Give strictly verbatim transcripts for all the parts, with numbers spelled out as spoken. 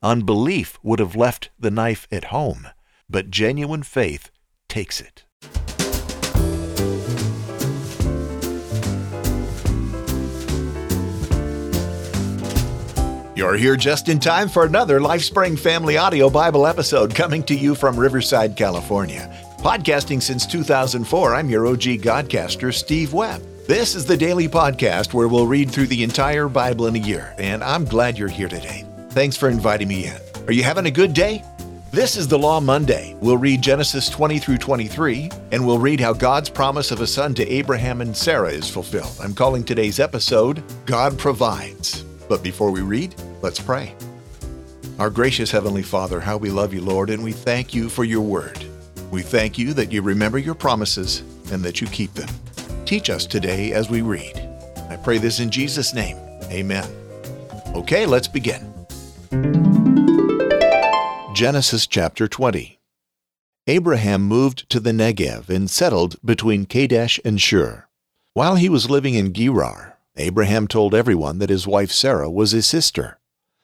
Unbelief would have left the knife at home, but genuine faith takes it. You're here just in time for another LifeSpring Family Audio Bible episode coming to you from Riverside, California. Podcasting since two thousand four, I'm your O G Godcaster, Steve Webb. This is the daily podcast where we'll read through the entire Bible in a year, and I'm glad you're here today. Thanks for inviting me in. Are you having a good day? This is the Law Monday. We'll read Genesis twenty through twenty-three, and we'll read how God's promise of a son to Abraham and Sarah is fulfilled. I'm calling today's episode, God Provides. But before we read, let's pray. Our gracious Heavenly Father, how we love you, Lord, and we thank you for your word. We thank you that you remember your promises and that you keep them. Teach us today as we read. I pray this in Jesus' name. Amen. Okay, let's begin. Genesis chapter twenty. Abraham moved to the Negev and settled between Kadesh and Shur. While he was living in Gerar, Abraham told everyone that his wife Sarah was his sister.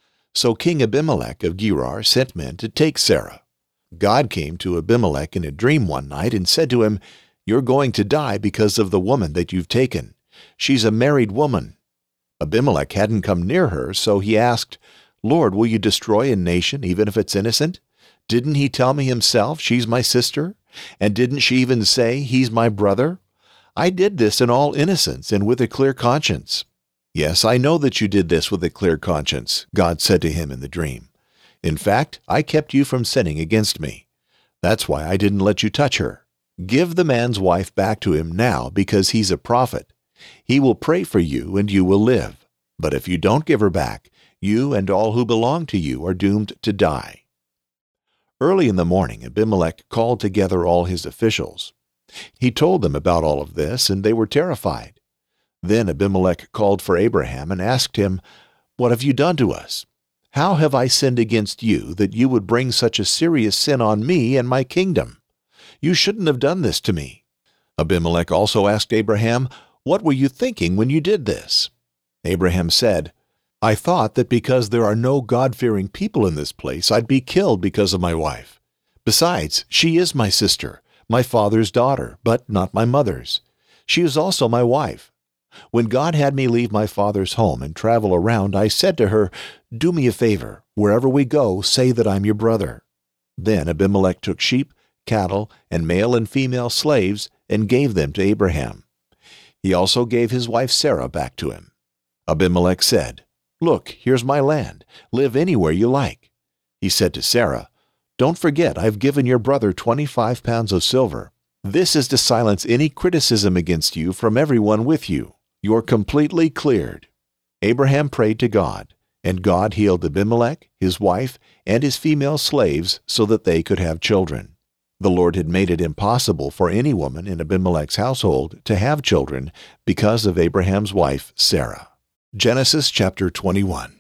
So King Abimelech of Gerar sent men to take Sarah. God came to Abimelech in a dream one night and said to him, "You're going to die because of the woman that you've taken. She's a married woman." Abimelech hadn't come near her, so he asked, "Lord, will you destroy a nation even if it's innocent? Didn't he tell me himself she's my sister? And didn't she even say he's my brother? I did this in all innocence and with a clear conscience." "Yes, I know that you did this with a clear conscience," God said to him in the dream. "In fact, I kept you from sinning against me. That's why I didn't let you touch her. Give the man's wife back to him now because he's a prophet. He will pray for you and you will live. But if you don't give her back, you and all who belong to you are doomed to die." Early in the morning, Abimelech called together all his officials. He told them about all of this, and they were terrified. Then Abimelech called for Abraham and asked him, "What have you done to us? How have I sinned against you that you would bring such a serious sin on me and my kingdom? You shouldn't have done this to me." Abimelech also asked Abraham, "What were you thinking when you did this?" Abraham said, "I thought that because there are no God-fearing people in this place, I'd be killed because of my wife. Besides, she is my sister, my father's daughter, but not my mother's. She is also my wife. When God had me leave my father's home and travel around, I said to her, 'Do me a favor. Wherever we go, say that I'm your brother.' Then Abimelech took sheep, cattle, and male and female slaves and gave them to Abraham. He also gave his wife Sarah back to him. Abimelech said, 'Look, here's my land. Live anywhere you like.' He said to Sarah, 'Don't forget I've given your brother twenty-five pounds of silver. This is to silence any criticism against you from everyone with you. You're completely cleared.' Abraham prayed to God, and God healed Abimelech, his wife, and his female slaves so that they could have children. The Lord had made it impossible for any woman in Abimelech's household to have children because of Abraham's wife, Sarah. Genesis chapter twenty-one.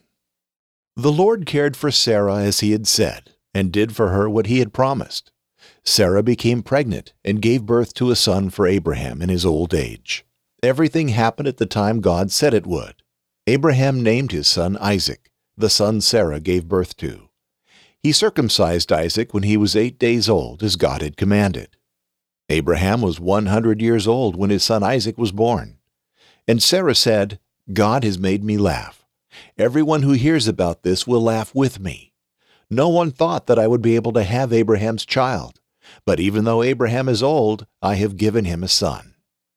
The Lord cared for Sarah as he had said, and did for her what he had promised. Sarah became pregnant and gave birth to a son for Abraham in his old age. Everything happened at the time God said it would. Abraham named his son Isaac, the son Sarah gave birth to. He circumcised Isaac when he was eight days old, as God had commanded. Abraham was one hundred years old when his son Isaac was born. And Sarah said, "God has made me laugh. Everyone who hears about this will laugh with me. No one thought that I would be able to have Abraham's child, but even though Abraham is old, I have given him a son."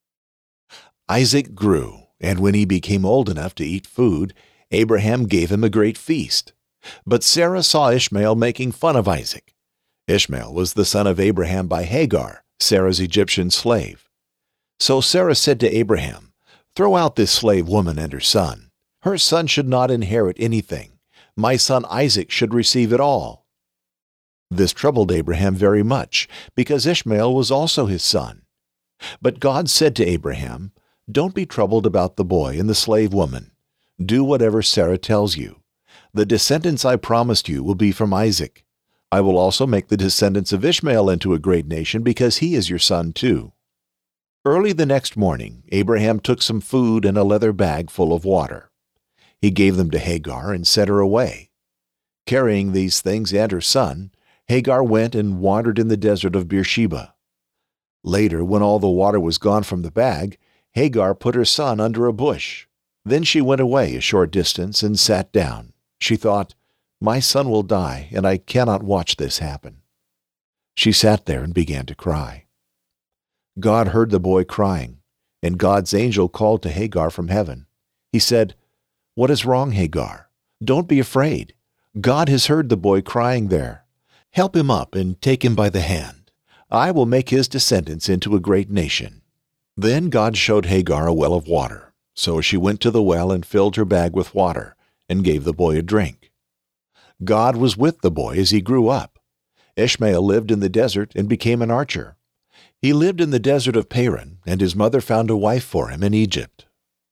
Isaac grew, and when he became old enough to eat food, Abraham gave him a great feast. But Sarah saw Ishmael making fun of Isaac. Ishmael was the son of Abraham by Hagar, Sarah's Egyptian slave. So Sarah said to Abraham, "Throw out this slave woman and her son. Her son should not inherit anything. My son Isaac should receive it all." This troubled Abraham very much, because Ishmael was also his son. But God said to Abraham, "Don't be troubled about the boy and the slave woman. Do whatever Sarah tells you. The descendants I promised you will be from Isaac. I will also make the descendants of Ishmael into a great nation because he is your son too." Early the next morning, Abraham took some food and a leather bag full of water. He gave them to Hagar and sent her away. Carrying these things and her son, Hagar went and wandered in the desert of Beersheba. Later, when all the water was gone from the bag, Hagar put her son under a bush. Then she went away a short distance and sat down. She thought, "My son will die, and I cannot watch this happen." She sat there and began to cry. God heard the boy crying, and God's angel called to Hagar from heaven. He said, "What is wrong, Hagar? Don't be afraid. God has heard the boy crying there. Help him up and take him by the hand. I will make his descendants into a great nation." Then God showed Hagar a well of water. So she went to the well and filled her bag with water and gave the boy a drink. God was with the boy as he grew up. Ishmael lived in the desert and became an archer. He lived in the desert of Paran, and his mother found a wife for him in Egypt.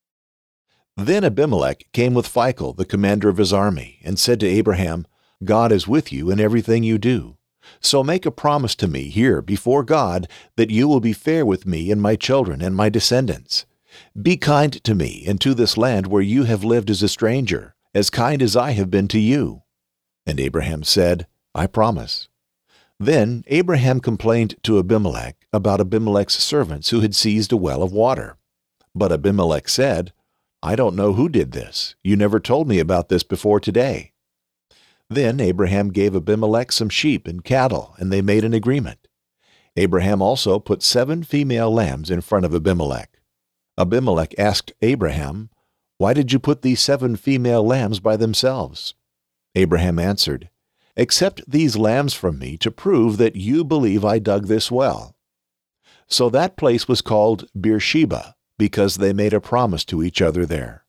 Then Abimelech came with Phicol, the commander of his army, and said to Abraham, "God is with you in everything you do. So make a promise to me here before God that you will be fair with me and my children and my descendants. Be kind to me and to this land where you have lived as a stranger, as kind as I have been to you." And Abraham said, "I promise." Then Abraham complained to Abimelech about Abimelech's servants who had seized a well of water. But Abimelech said, "I don't know who did this. You never told me about this before today." Then Abraham gave Abimelech some sheep and cattle, and they made an agreement. Abraham also put seven female lambs in front of Abimelech. Abimelech asked Abraham, "Why did you put these seven female lambs by themselves?" Abraham answered, "Accept these lambs from me to prove that you believe I dug this well." So that place was called Beersheba, because they made a promise to each other there.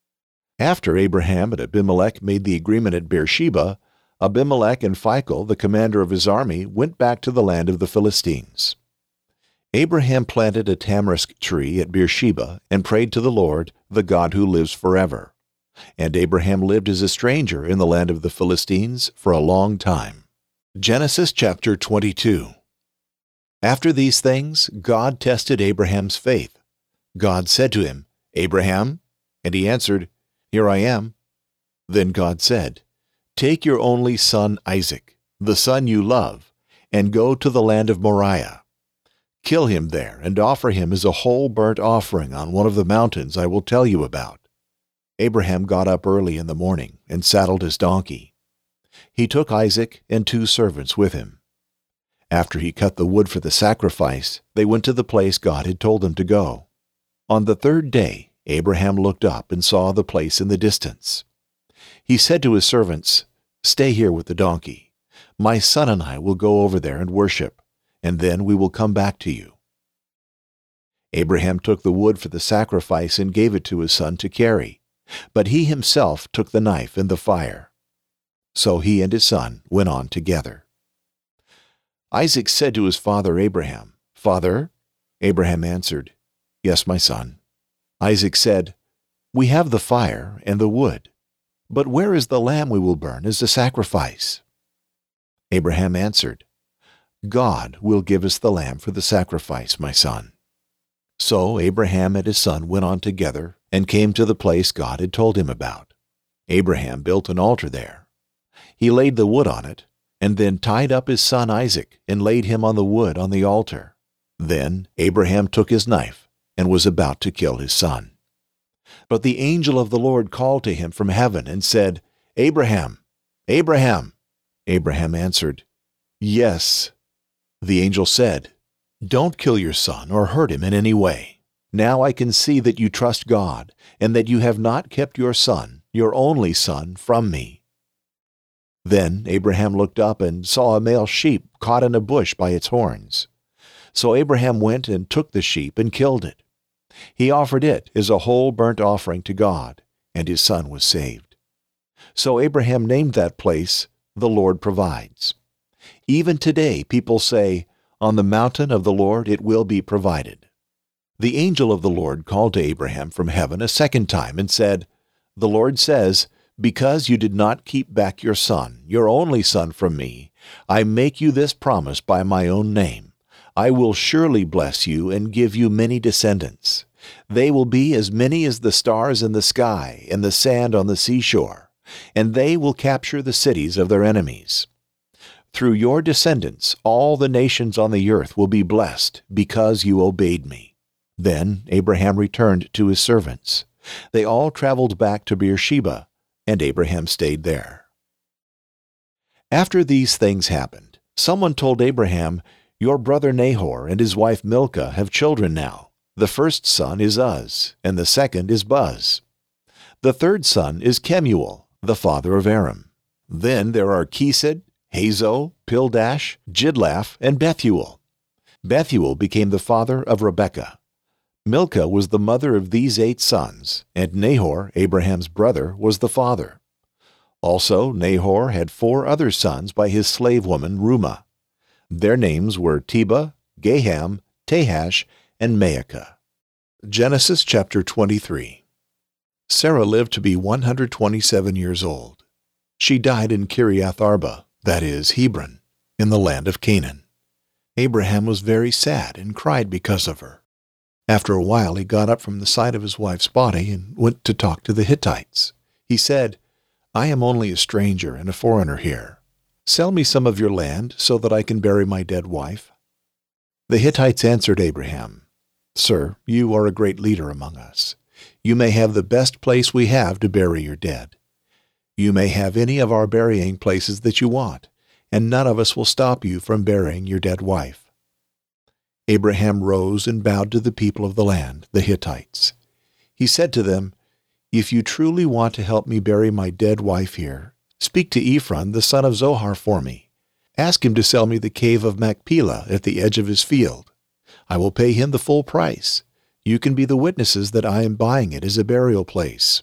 After Abraham and Abimelech made the agreement at Beersheba, Abimelech and Phicol, the commander of his army, went back to the land of the Philistines. Abraham planted a tamarisk tree at Beersheba and prayed to the Lord, the God who lives forever. And Abraham lived as a stranger in the land of the Philistines for a long time. Genesis chapter twenty-two. After these things, God tested Abraham's faith. God said to him, "Abraham?" And he answered, "Here I am." Then God said, "Take your only son Isaac, the son you love, and go to the land of Moriah. Kill him there and offer him as a whole burnt offering on one of the mountains I will tell you about." Abraham got up early in the morning and saddled his donkey. He took Isaac and two servants with him. After he cut the wood for the sacrifice, they went to the place God had told them to go. On the third day, Abraham looked up and saw the place in the distance. He said to his servants, "Stay here with the donkey. My son and I will go over there and worship, and then we will come back to you." Abraham took the wood for the sacrifice and gave it to his son to carry, but he himself took the knife and the fire. So he and his son went on together. Isaac said to his father Abraham, "Father?" Abraham answered, "Yes, my son." Isaac said, "We have the fire and the wood, but where is the lamb we will burn as a sacrifice?" Abraham answered, "God will give us the lamb for the sacrifice, my son." So Abraham and his son went on together and came to the place God had told him about. Abraham built an altar there. He laid the wood on it, and then tied up his son Isaac and laid him on the wood on the altar. Then Abraham took his knife and was about to kill his son. But the angel of the Lord called to him from heaven and said, "Abraham, Abraham." Abraham answered, "Yes." The angel said, "Don't kill your son or hurt him in any way. Now I can see that you trust God and that you have not kept your son, your only son, from me." Then Abraham looked up and saw a male sheep caught in a bush by its horns. So Abraham went and took the sheep and killed it. He offered it as a whole burnt offering to God, and his son was saved. So Abraham named that place, "The Lord Provides." Even today people say, "On the mountain of the Lord it will be provided." The angel of the Lord called to Abraham from heaven a second time and said, "The Lord says, because you did not keep back your son, your only son, from me, I make you this promise by my own name. I will surely bless you and give you many descendants. They will be as many as the stars in the sky and the sand on the seashore. and they will capture the cities of their enemies. Through your descendants, all the nations on the earth will be blessed because you obeyed me." Then Abraham returned to his servants. They all traveled back to Beersheba, and Abraham stayed there. After these things happened, someone told Abraham, "Your brother Nahor and his wife Milcah have children now. The first son is Uz, and the second is Buz. The third son is Kemuel, the father of Aram. Then there are Kesed, Hazo, Pildash, Jidlaph, and Bethuel. Bethuel became the father of Rebekah. Milcah was the mother of these eight sons, and Nahor, Abraham's brother, was the father. Also Nahor had four other sons by his slave woman Reumah. Their names were Tebah, Gaham, Tahash, and Maacah. Genesis chapter twenty-three. Sarah lived to be one hundred twenty-seven years old. She died in Kiriath Arba, that is, Hebron, in the land of Canaan. Abraham was very sad and cried because of her. After a while he got up from the side of his wife's body and went to talk to the Hittites. He said, "I am only a stranger and a foreigner here. Sell me some of your land so that I can bury my dead wife." The Hittites answered Abraham, "Sir, you are a great leader among us. You may have the best place we have to bury your dead. You may have any of our burying places that you want, and none of us will stop you from burying your dead wife." Abraham rose and bowed to the people of the land, the Hittites. He said to them, "If you truly want to help me bury my dead wife here, speak to Ephron, the son of Zohar, for me. Ask him to sell me the cave of Machpelah at the edge of his field. I will pay him the full price. You can be the witnesses that I am buying it as a burial place."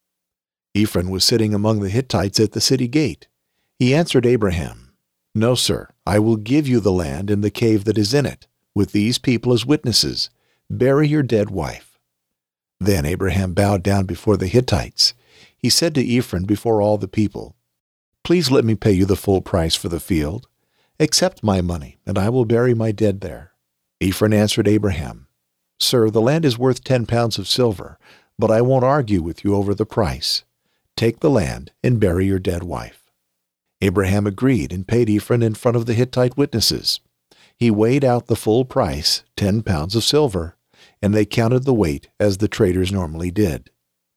Ephron was sitting among the Hittites at the city gate. He answered Abraham, "No, sir, I will give you the land and the cave that is in it, with these people as witnesses. Bury your dead wife." Then Abraham bowed down before the Hittites. He said to Ephron before all the people, "Please let me pay you the full price for the field. Accept my money, and I will bury my dead there." Ephron answered Abraham, "Sir, the land is worth ten pounds of silver, but I won't argue with you over the price. Take the land and bury your dead wife." Abraham agreed and paid Ephron in front of the Hittite witnesses. He weighed out the full price, ten pounds of silver, and they counted the weight as the traders normally did.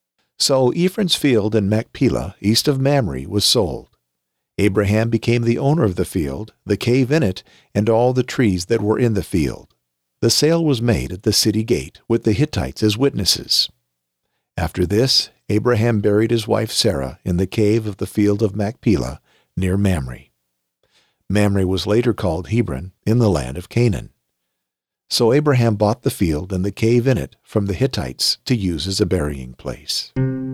So Ephron's field in Machpelah, east of Mamre, was sold. Abraham became the owner of the field, the cave in it, and all the trees that were in the field. The sale was made at the city gate with the Hittites as witnesses. After this, Abraham buried his wife Sarah in the cave of the field of Machpelah near Mamre. Mamre was later called Hebron in the land of Canaan. So Abraham bought the field and the cave in it from the Hittites to use as a burying place.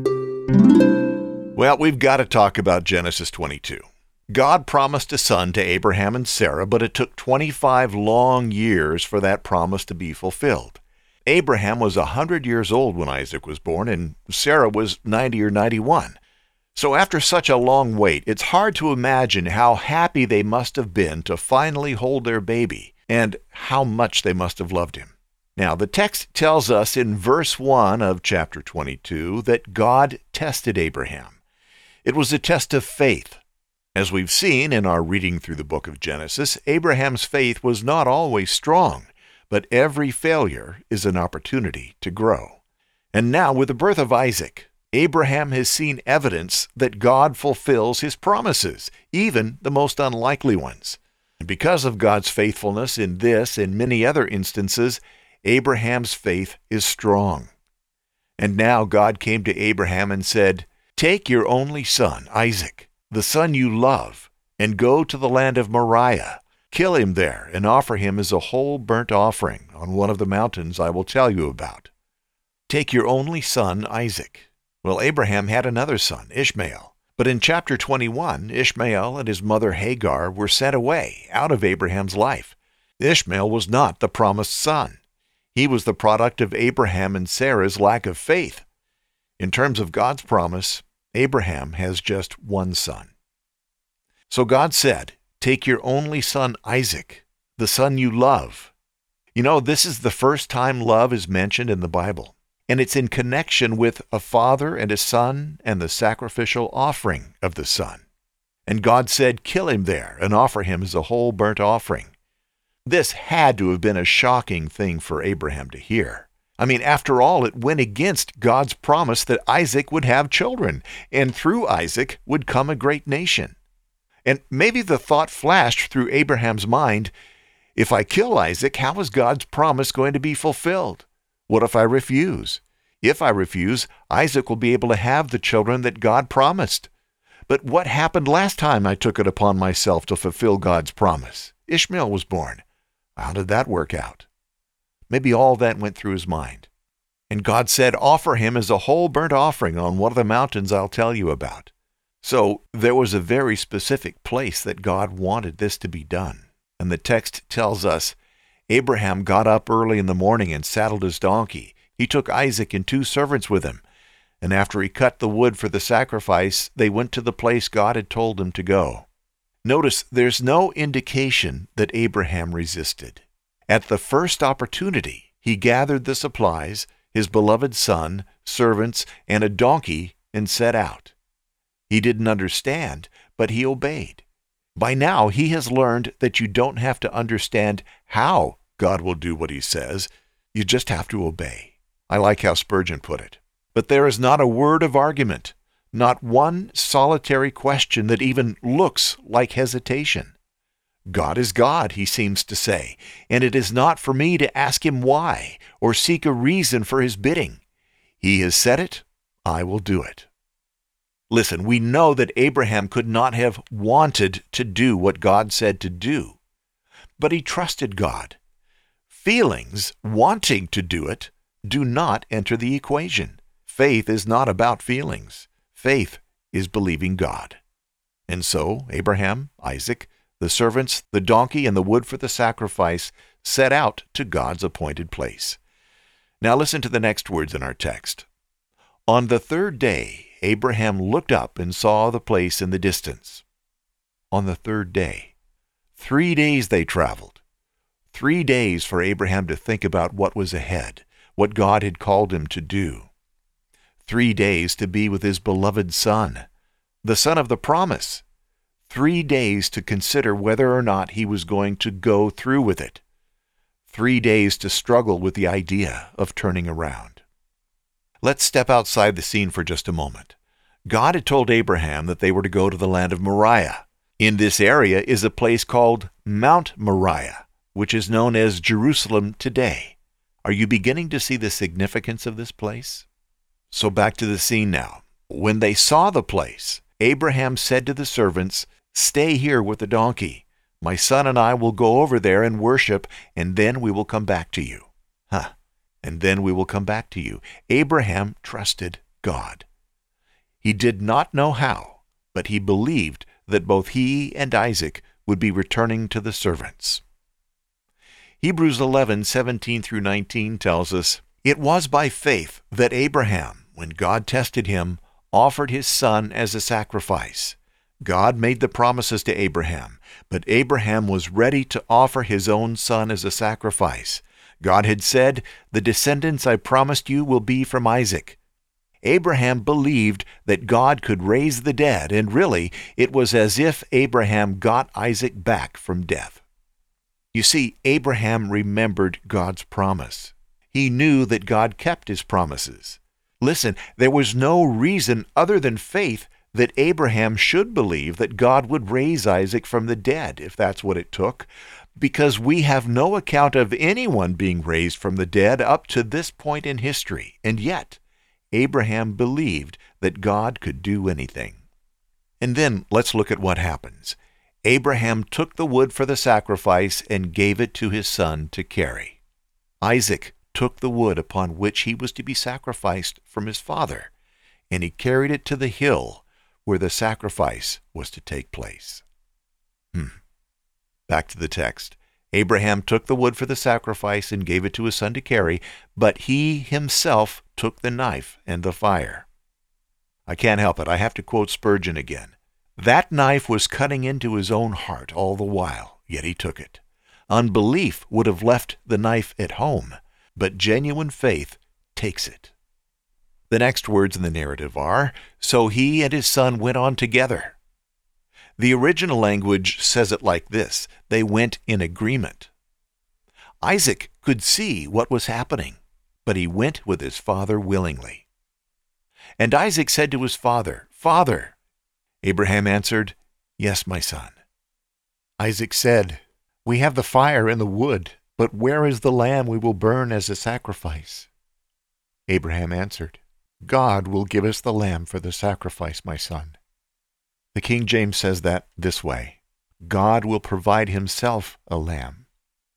Well, we've got to talk about Genesis twenty-two. God promised a son to Abraham and Sarah, but it took twenty-five long years for that promise to be fulfilled. Abraham was one hundred years old when Isaac was born, and Sarah was ninety or ninety-one. So after such a long wait, it's hard to imagine how happy they must have been to finally hold their baby, and how much they must have loved him. Now, the text tells us in verse one of chapter twenty-two that God tested Abraham. It was a test of faith. As we've seen in our reading through the book of Genesis, Abraham's faith was not always strong, but every failure is an opportunity to grow. And now, with the birth of Isaac, Abraham has seen evidence that God fulfills his promises, even the most unlikely ones. And because of God's faithfulness in this and many other instances, Abraham's faith is strong. And now God came to Abraham and said, "Take your only son, Isaac, the son you love, and go to the land of Moriah. Kill him there and offer him as a whole burnt offering on one of the mountains I will tell you about. Take your only son, Isaac." Well, Abraham had another son, Ishmael. But in chapter twenty-one, Ishmael and his mother Hagar were sent away out of Abraham's life. Ishmael was not the promised son. He was the product of Abraham and Sarah's lack of faith. In terms of God's promise, Abraham has just one son. So God said, "Take your only son Isaac, the son you love." You know, this is the first time love is mentioned in the Bible. and it's in connection with a father and a son and the sacrificial offering of the son. And God said, "Kill him there and offer him as a whole burnt offering." This had to have been a shocking thing for Abraham to hear. I mean, after all, it went against God's promise that Isaac would have children, and through Isaac would come a great nation. And maybe the thought flashed through Abraham's mind, if I kill Isaac, how is God's promise going to be fulfilled? What if I refuse? If I refuse, Isaac will be able to have the children that God promised. But what happened last time I took it upon myself to fulfill God's promise? Ishmael was born. How did that work out? Maybe all that went through his mind. And God said, "Offer him as a whole burnt offering on one of the mountains I'll tell you about." So there was a very specific place that God wanted this to be done. And the text tells us, Abraham got up early in the morning and saddled his donkey. He took Isaac and two servants with him. And after he cut the wood for the sacrifice, they went to the place God had told them to go. Notice there's no indication that Abraham resisted. At the first opportunity, he gathered the supplies, his beloved son, servants, and a donkey, and set out. He didn't understand, but he obeyed. By now, he has learned that you don't have to understand how God will do what he says. You just have to obey. I like how Spurgeon put it. But there is not a word of argument, not one solitary question that even looks like hesitation. God is God, he seems to say, and it is not for me to ask him why or seek a reason for his bidding. He has said it, I will do it. Listen, we know that Abraham could not have wanted to do what God said to do, but he trusted God. Feelings, wanting to do it, do not enter the equation. Faith is not about feelings. Faith is believing God. And so Abraham, Isaac, the servants, the donkey, and the wood for the sacrifice set out to God's appointed place. Now listen to the next words in our text. On the third day, Abraham looked up and saw the place in the distance. On the third day. Three days they traveled. Three days for Abraham to think about what was ahead, what God had called him to do. Three days to be with his beloved son, the son of the promise. Three days to consider whether or not he was going to go through with it. Three days to struggle with the idea of turning around. Let's step outside the scene for just a moment. God had told Abraham that they were to go to the land of Moriah. In this area is a place called Mount Moriah, which is known as Jerusalem today. Are you beginning to see the significance of this place? So back to the scene now. When they saw the place, Abraham said to the servants, "Stay here with the donkey. My son and I will go over there and worship, and then we will come back to you." Huh. And then we will come back to you. Abraham trusted God. He did not know how, but he believed that both he and Isaac would be returning to the servants. Hebrews eleven, seventeen through nineteen tells us, "It was by faith that Abraham, when God tested him, offered his son as a sacrifice. God made the promises to Abraham, but Abraham was ready to offer his own son as a sacrifice. God had said, 'The descendants I promised you will be from Isaac.' Abraham believed that God could raise the dead, and really, it was as if Abraham got Isaac back from death. You see, Abraham remembered God's promise. He knew that God kept his promises. Listen, there was no reason other than faith that Abraham should believe that God would raise Isaac from the dead, if that's what it took, because we have no account of anyone being raised from the dead up to this point in history, and yet Abraham believed that God could do anything. And then let's look at what happens. Abraham took the wood for the sacrifice and gave it to his son to carry. Isaac took the wood upon which he was to be sacrificed from his father, and he carried it to the hill where the sacrifice was to take place. Hmm. Back to the text. Abraham took the wood for the sacrifice and gave it to his son to carry, but he himself took the knife and the fire. I can't help it. I have to quote Spurgeon again. That knife was cutting into his own heart all the while, yet he took it. Unbelief would have left the knife at home, but genuine faith takes it. The next words in the narrative are, "So he and his son went on together." The original language says it like this: they went in agreement. Isaac could see what was happening, but he went with his father willingly. And Isaac said to his father, "Father." Abraham answered, "Yes, my son." Isaac said, "We have the fire and the wood, but where is the lamb we will burn as a sacrifice?" Abraham answered, "God will give us the lamb for the sacrifice, my son." The King James says that this way: God will provide himself a lamb.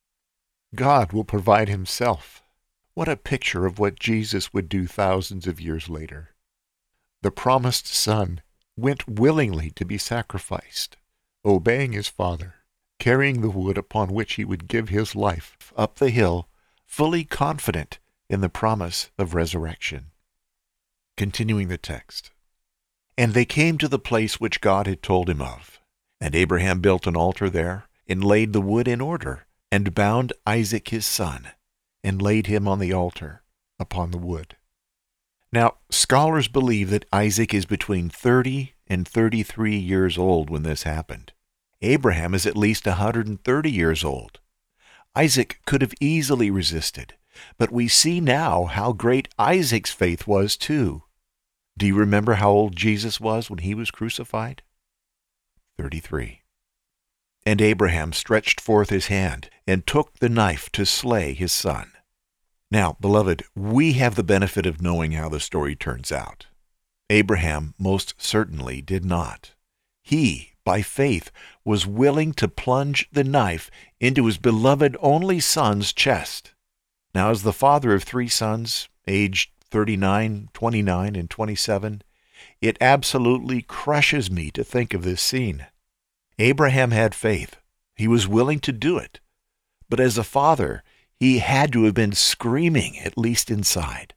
God will provide himself. What a picture of what Jesus would do thousands of years later. The promised son went willingly to be sacrificed, obeying his father, carrying the wood upon which he would give his life up the hill, fully confident in the promise of resurrection. Continuing the text. And they came to the place which God had told him of. And Abraham built an altar there, and laid the wood in order, and bound Isaac his son, and laid him on the altar upon the wood. Now, scholars believe that Isaac is between thirty and thirty-three years old when this happened. Abraham is at least one hundred thirty years old. Isaac could have easily resisted, but we see now how great Isaac's faith was too. Do you remember how old Jesus was when he was crucified? thirty-three. And Abraham stretched forth his hand and took the knife to slay his son. Now, beloved, we have the benefit of knowing how the story turns out. Abraham most certainly did not. He, by faith, was willing to plunge the knife into his beloved only son's chest. Now, as the father of three sons, aged thirty-nine, twenty-nine, and twenty-seven, it absolutely crushes me to think of this scene. Abraham had faith. He was willing to do it. But as a father, he had to have been screaming, at least inside.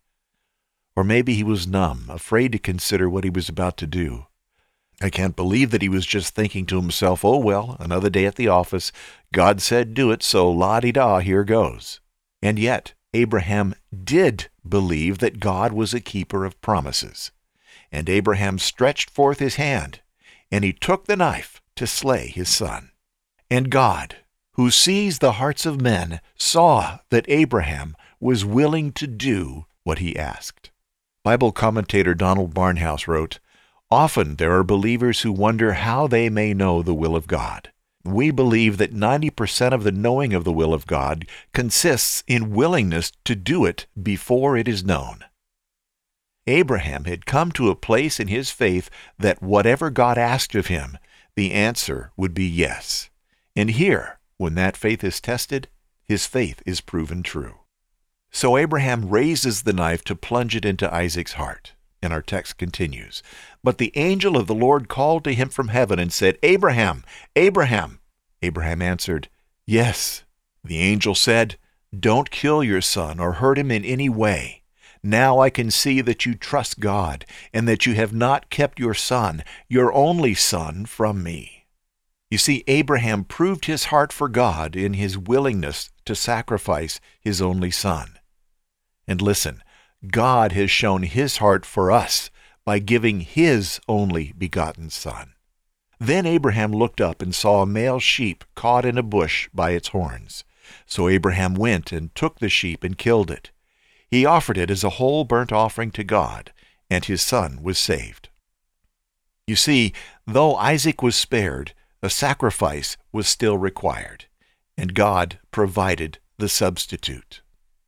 Or maybe he was numb, afraid to consider what he was about to do. I can't believe that he was just thinking to himself, "Oh, well, another day at the office. God said do it, so la-di-da, here goes." And yet, Abraham did believe that God was a keeper of promises. And Abraham stretched forth his hand, and he took the knife to slay his son. And God, who sees the hearts of men, saw that Abraham was willing to do what he asked. Bible commentator Donald Barnhouse wrote, "Often there are believers who wonder how they may know the will of God. We believe that ninety percent of the knowing of the will of God consists in willingness to do it before it is known." Abraham had come to a place in his faith that whatever God asked of him, the answer would be yes. And here, when that faith is tested, his faith is proven true. So Abraham raises the knife to plunge it into Isaac's heart. And our text continues. "But the angel of the Lord called to him from heaven and said, 'Abraham, Abraham.' Abraham answered, 'Yes.' The angel said, 'Don't kill your son or hurt him in any way. Now I can see that you trust God and that you have not kept your son, your only son, from me.'" You see, Abraham proved his heart for God in his willingness to sacrifice his only son. And listen, God has shown his heart for us by giving his only begotten son. Then Abraham looked up and saw a male sheep caught in a bush by its horns. So Abraham went and took the sheep and killed it. He offered it as a whole burnt offering to God, and his son was saved. You see, though Isaac was spared, a sacrifice was still required, and God provided the substitute.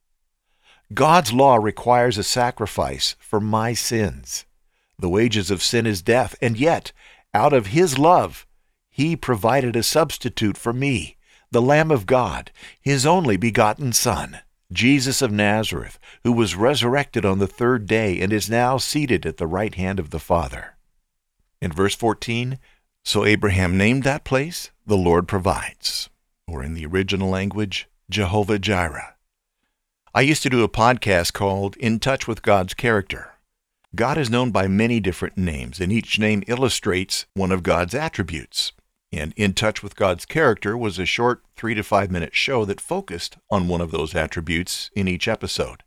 God's law requires a sacrifice for my sins. The wages of sin is death, and yet, out of his love, he provided a substitute for me, the Lamb of God, his only begotten Son, Jesus of Nazareth, who was resurrected on the third day and is now seated at the right hand of the Father. In verse fourteen, so Abraham named that place, "The Lord Provides," or in the original language, Jehovah Jireh. I used to do a podcast called In Touch with God's Character. God is known by many different names, and each name illustrates one of God's attributes. And In Touch with God's Character was a short three to five minute show that focused on one of those attributes in each episode.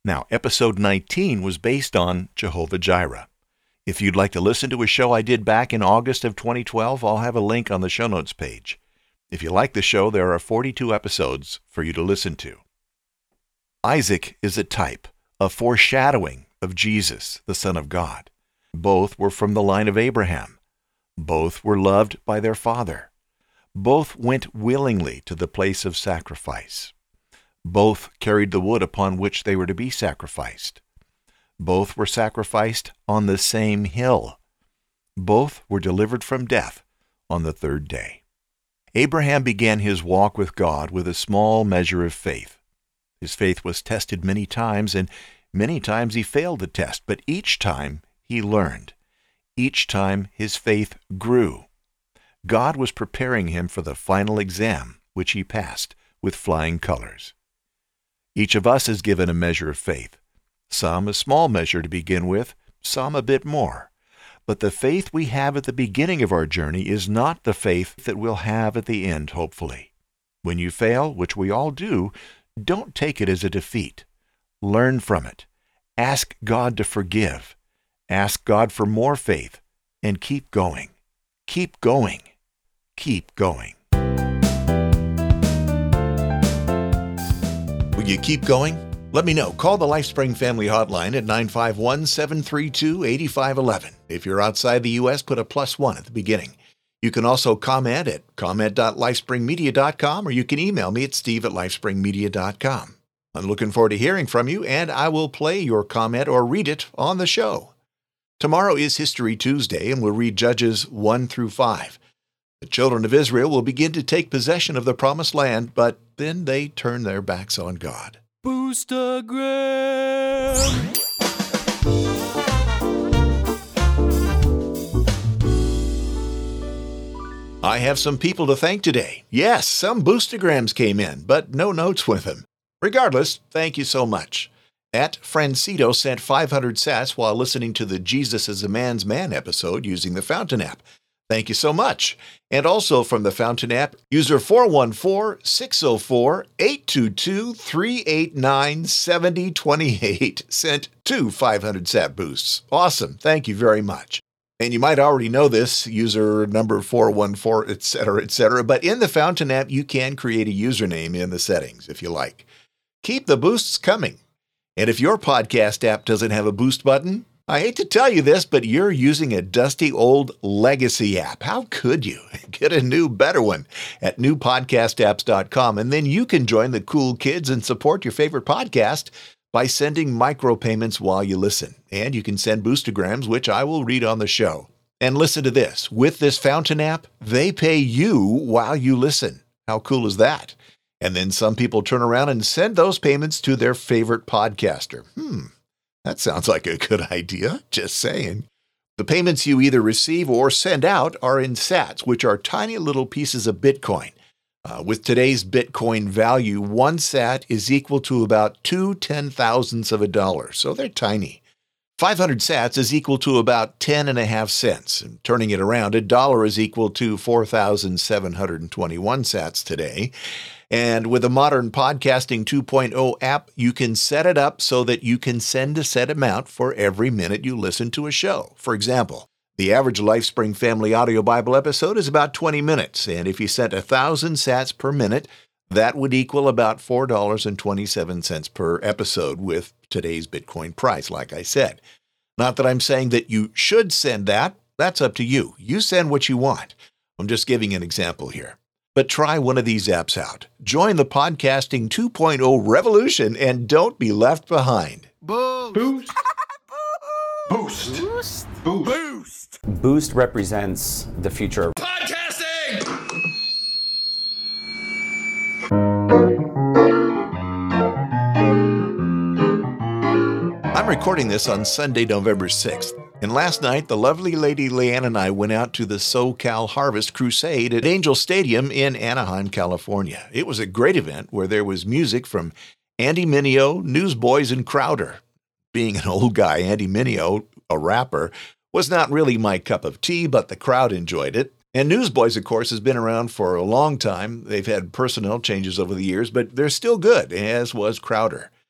Now, episode nineteen was based on Jehovah Jireh. If you'd like to listen to a show I did back in August of twenty twelve, I'll have a link on the show notes page. If you like the show, there are forty-two episodes for you to listen to. Isaac is a type, a foreshadowing of Jesus, the Son of God. Both were from the line of Abraham. Both were loved by their father. Both went willingly to the place of sacrifice. Both carried the wood upon which they were to be sacrificed. Both were sacrificed on the same hill. Both were delivered from death on the third day. Abraham began his walk with God with a small measure of faith. His faith was tested many times, and many times he failed the test, but each time he learned. Each time his faith grew. God was preparing him for the final exam, which he passed with flying colors. Each of us is given a measure of faith. Some a small measure to begin with, some a bit more. But the faith we have at the beginning of our journey is not the faith that we'll have at the end, hopefully. When you fail, which we all do, don't take it as a defeat. Learn from it. Ask God to forgive. Ask God for more faith, and keep going. Keep going. Keep going. Will you keep going? Let me know. Call the LifeSpring Family Hotline at nine five one, seven three two, eight five one one. If you're outside the U S, put a plus one at the beginning. You can also comment at comment dot lifespring media dot com, or you can email me at steve at lifespring media dot com. I'm looking forward to hearing from you, and I will play your comment or read it on the show. Tomorrow is History Tuesday, and we'll read Judges one through five. The children of Israel will begin to take possession of the promised land, but then they turn their backs on God. Boostagram! I have some people to thank today. Yes, some Boostagrams came in, but no notes with them. Regardless, thank you so much. At Francito sent five hundred sats while listening to the Jesus is a Man's Man episode using the Fountain app. Thank you so much. And also from the Fountain app, user four one four, six zero four, eight two two, three eight nine, seven zero two eight sent two five hundred sat boosts. Awesome. Thank you very much. And you might already know this, user number four one four, et cetera, et cetera. But in the Fountain app, you can create a username in the settings if you like. Keep the boosts coming. And if your podcast app doesn't have a boost button, I hate to tell you this, but you're using a dusty old legacy app. How could you? Get a new, better one at new podcast apps dot com, and then you can join the cool kids and support your favorite podcast by sending micropayments while you listen. And you can send boostagrams, which I will read on the show. And listen to this. With this Fountain app, they pay you while you listen. How cool is that? And then some people turn around and send those payments to their favorite podcaster. Hmm, that sounds like a good idea. Just saying. The payments you either receive or send out are in sats, which are tiny little pieces of Bitcoin. Uh, with today's Bitcoin value, one sat is equal to about two ten thousandths of a dollar, so they're tiny. five hundred sats is equal to about ten and a half cents. And turning it around, a dollar is equal to four thousand seven hundred twenty-one sats today. And with a modern Podcasting two point oh app, you can set it up so that you can send a set amount for every minute you listen to a show. For example, the average LifeSpring Family Audio Bible episode is about twenty minutes, and if you sent one thousand sats per minute, that would equal about four dollars and twenty-seven cents per episode with today's Bitcoin price, like I said. Not that I'm saying that you should send that. That's up to you. You send what you want. I'm just giving an example here. But try one of these apps out. Join the Podcasting two point oh revolution and don't be left behind. Boost! Boost! Boost! Boost! Boost! Boost represents the future of podcasting! I'm recording this on Sunday, November sixth. And last night, the lovely Lady Leanne and I went out to the SoCal Harvest Crusade at Angel Stadium in Anaheim, California. It was a great event where there was music from Andy Mineo, Newsboys, and Crowder. Being an old guy, Andy Mineo, a rapper, was not really my cup of tea, but the crowd enjoyed it. And Newsboys, of course, has been around for a long time. They've had personnel changes over the years, but they're still good, as was Crowder.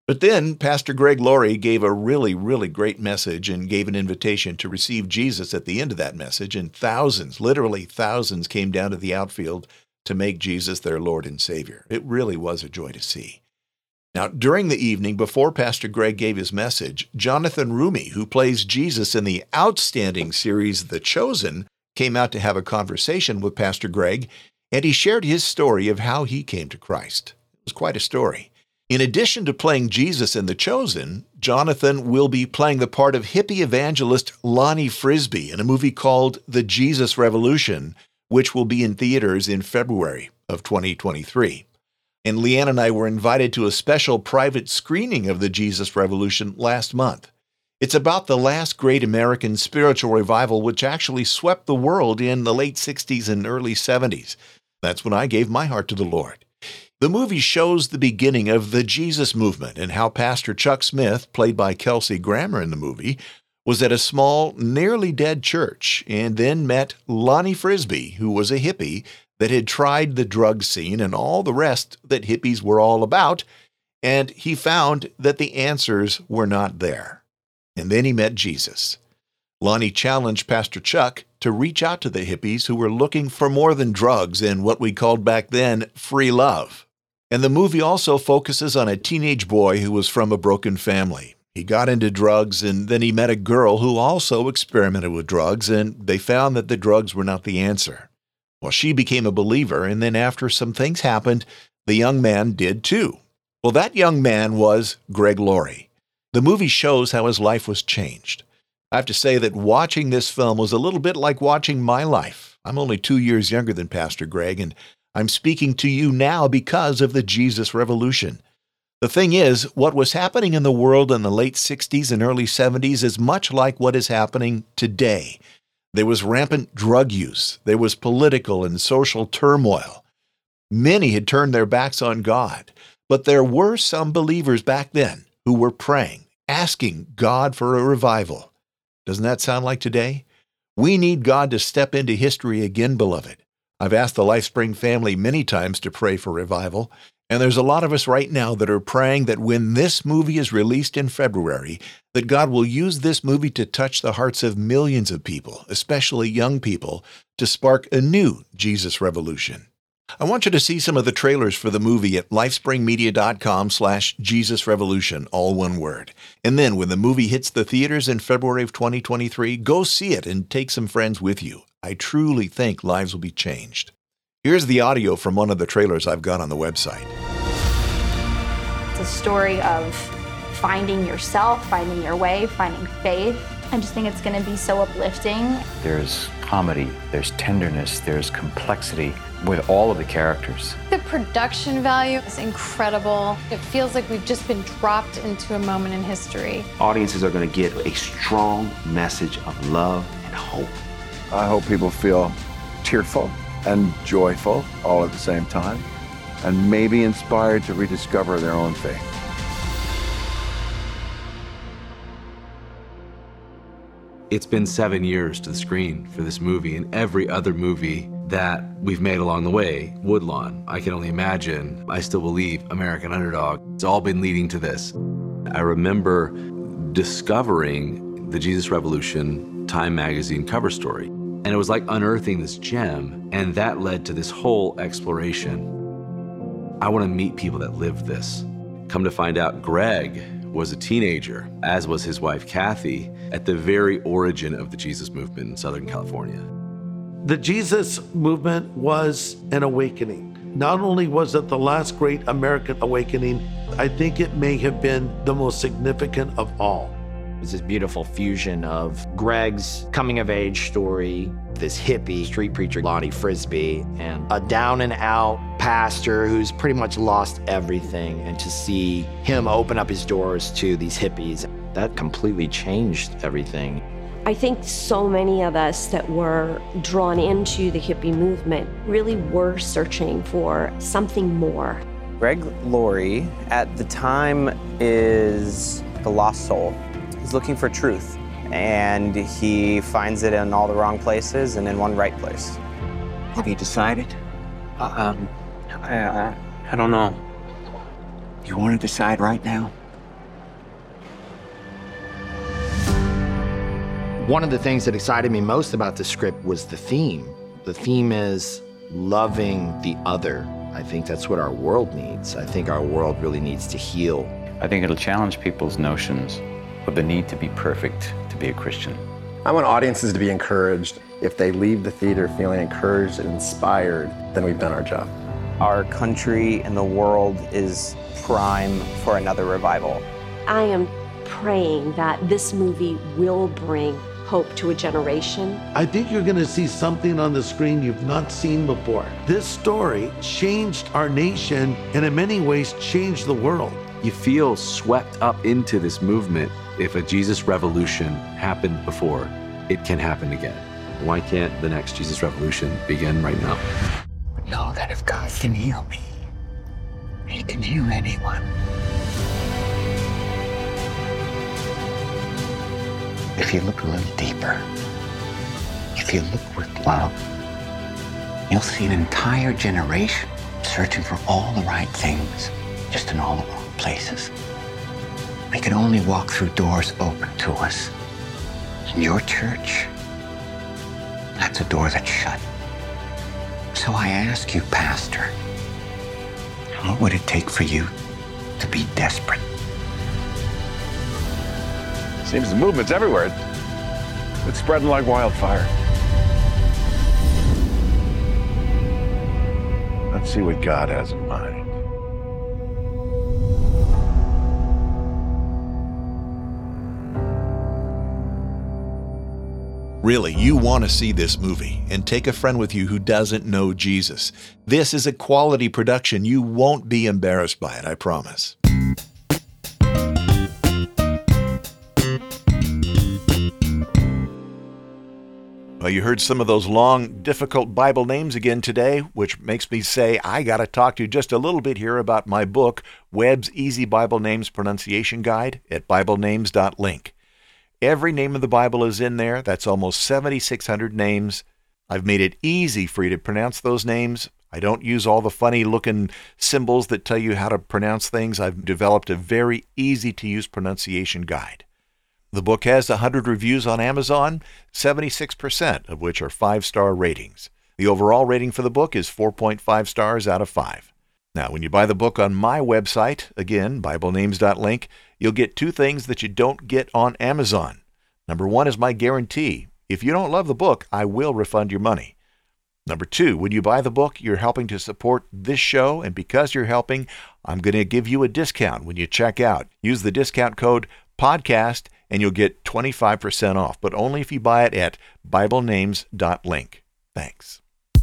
But then Pastor Greg Laurie gave a really, really great message and gave an invitation to receive Jesus at the end of that message, and thousands, literally thousands, came down to the outfield to make Jesus their Lord and Savior. It really was a joy to see. Now, during the evening, before Pastor Greg gave his message, Jonathan Roumie, who plays Jesus in the outstanding series The Chosen, came out to have a conversation with Pastor Greg, and he shared his story of how he came to Christ. It was quite a story. In addition to playing Jesus in The Chosen, Jonathan will be playing the part of hippie evangelist Lonnie Frisbee in a movie called The Jesus Revolution, which will be in theaters in February of twenty twenty-three. And Leanne and I were invited to a special private screening of The Jesus Revolution last month. It's about the last great American spiritual revival which actually swept the world in the late sixties and early seventies. That's when I gave my heart to the Lord. The movie shows the beginning of the Jesus movement and how Pastor Chuck Smith, played by Kelsey Grammer in the movie, was at a small, nearly dead church and then met Lonnie Frisbee, who was a hippie that had tried the drug scene and all the rest that hippies were all about, and he found that the answers were not there. And then he met Jesus. Lonnie challenged Pastor Chuck to reach out to the hippies who were looking for more than drugs and what we called back then free love. And the movie also focuses on a teenage boy who was from a broken family. He got into drugs, and then he met a girl who also experimented with drugs, and they found that the drugs were not the answer. Well, she became a believer, and then after some things happened, the young man did too. Well, that young man was Greg Laurie. The movie shows how his life was changed. I have to say that watching this film was a little bit like watching my life. I'm only two years younger than Pastor Greg, and I'm speaking to you now because of the Jesus Revolution. The thing is, what was happening in the world in the late sixties and early seventies is much like what is happening today. There was rampant drug use. There was political and social turmoil. Many had turned their backs on God, but there were some believers back then who were praying, asking God for a revival. Doesn't that sound like today? We need God to step into history again, beloved. I've asked the LifeSpring family many times to pray for revival, and there's a lot of us right now that are praying that when this movie is released in February, that God will use this movie to touch the hearts of millions of people, especially young people, to spark a new Jesus revolution. I want you to see some of the trailers for the movie at lifespringmedia.com slash Jesus Revolution, all one word. And then when the movie hits the theaters in February of twenty twenty-three, go see it and take some friends with you. I truly think lives will be changed. Here's the audio from one of the trailers I've got on the website. It's a story of finding yourself, finding your way, finding faith. I just think it's going to be so uplifting. There's comedy, there's tenderness, there's complexity with all of the characters. The production value is incredible. It feels like we've just been dropped into a moment in history. Audiences are going to get a strong message of love and hope. I hope people feel tearful and joyful all at the same time, and maybe inspired to rediscover their own faith. It's been seven years to the screen for this movie and every other movie that we've made along the way. Woodlawn, I can only imagine. I still believe American Underdog. It's all been leading to this. I remember discovering the Jesus Revolution Time magazine cover story. And it was like unearthing this gem, and that led to this whole exploration. I want to meet people that lived this. Come to find out, Greg was a teenager, as was his wife, Kathy, at the very origin of the Jesus movement in Southern California. The Jesus movement was an awakening. Not only was it the last great American awakening, I think it may have been the most significant of all. It's this beautiful fusion of Greg's coming-of-age story, this hippie street preacher, Lonnie Frisbee, and a down-and-out pastor who's pretty much lost everything, and to see him open up his doors to these hippies, that completely changed everything. I think so many of us that were drawn into the hippie movement really were searching for something more. Greg Laurie, at the time, is a lost soul. He's looking for truth, and he finds it in all the wrong places and in one right place. Have you decided? Um, I, I, I don't know. You want to decide right now? One of the things that excited me most about the script was the theme. The theme is loving the other. I think that's what our world needs. I think our world really needs to heal. I think it'll challenge people's notions of the need to be perfect to be a Christian. I want audiences to be encouraged. If they leave the theater feeling encouraged and inspired, then we've done our job. Our country and the world is prime for another revival. I am praying that this movie will bring hope to a generation. I think you're going to see something on the screen you've not seen before. This story changed our nation and in many ways changed the world. You feel swept up into this movement. If a Jesus revolution happened before, it can happen again. Why can't the next Jesus revolution begin right now? Know that if God can heal me, He can heal anyone. If you look a little deeper, if you look with love, you'll see an entire generation searching for all the right things, just in all the wrong places. We can only walk through doors open to us. In your church, that's a door that's shut. So I ask you, Pastor, what would it take for you to be desperate? Seems the movement's everywhere. It's spreading like wildfire. Let's see what God has in mind. Really, you want to see this movie and take a friend with you who doesn't know Jesus. This is a quality production. You won't be embarrassed by it, I promise. Well, you heard some of those long, difficult Bible names again today, which makes me say I got to talk to you just a little bit here about my book, Webb's Easy Bible Names Pronunciation Guide at bible names dot link. Every name of the Bible is in there. That's almost seven thousand six hundred names. I've made it easy for you to pronounce those names. I don't use all the funny-looking symbols that tell you how to pronounce things. I've developed a very easy-to-use pronunciation guide. The book has one hundred reviews on Amazon, seventy-six percent of which are five-star ratings. The overall rating for the book is four point five stars out of five. Now, when you buy the book on my website, again, bible names dot link, you'll get two things that you don't get on Amazon. Number one is my guarantee. If you don't love the book, I will refund your money. Number two, when you buy the book, you're helping to support this show, and because you're helping, I'm going to give you a discount when you check out. Use the discount code PODCAST, and you'll get twenty-five percent off, but only if you buy it at bible names dot link. Thanks.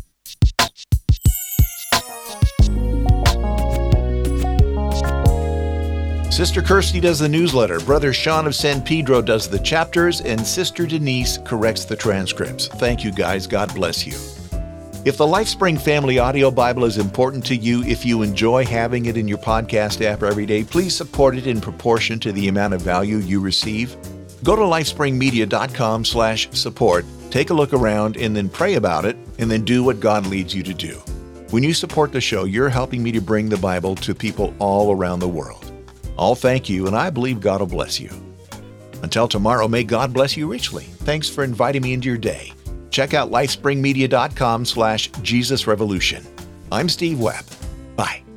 Sister Kirsty does the newsletter, Brother Sean of San Pedro does the chapters, and Sister Denise corrects the transcripts. Thank you, guys. God bless you. If the LifeSpring Family Audio Bible is important to you, if you enjoy having it in your podcast app every day, please support it in proportion to the amount of value you receive. Go to lifespringmedia.com slash support, take a look around, and then pray about it, and then do what God leads you to do. When you support the show, you're helping me to bring the Bible to people all around the world. I'll thank you, and I believe God will bless you. Until tomorrow, may God bless you richly. Thanks for inviting me into your day. Check out lifespringmedia.com slash Jesus Revolution. I'm Steve Webb. Bye.